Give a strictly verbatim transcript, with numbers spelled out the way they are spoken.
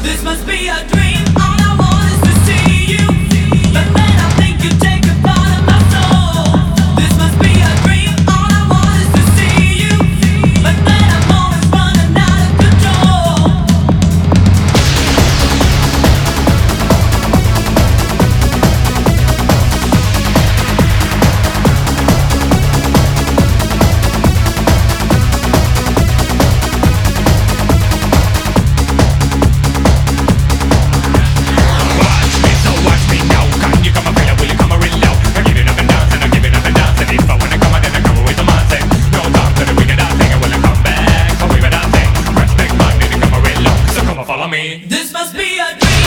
This must be a dream. All I want is to see you. But then I think you take a part of my soul. This must be a dream. All I want is to see you. But then I'm always running out of control. This must be a dream.